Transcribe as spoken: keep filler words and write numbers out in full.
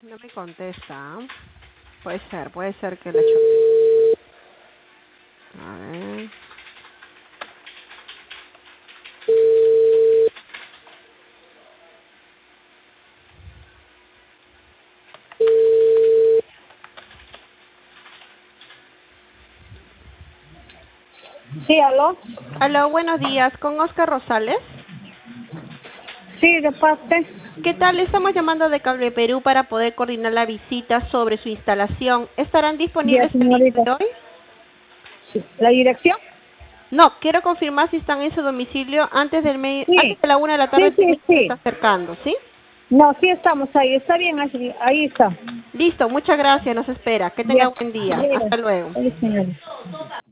No me contesta. ¿Ah? Puede ser, puede ser que le he hecho. A ver. Sí, aló. Aló, buenos días. ¿Con Oscar Rosales? Sí, de parte. ¿Qué tal? Estamos llamando de Cable Perú para poder coordinar la visita sobre su instalación. ¿Estarán Ya, disponibles el día señorita. de hoy? Sí. ¿La dirección? No, quiero confirmar si están en su domicilio antes del me antes Sí. de la una de la Sí, tarde. sí, Se está sí. acercando, ¿sí? No, sí estamos ahí. Está bien, Ashley. Ahí está. Listo, muchas gracias. Nos espera. Que tenga Ya. buen día. Mira. Hasta luego. Ahí, señorita.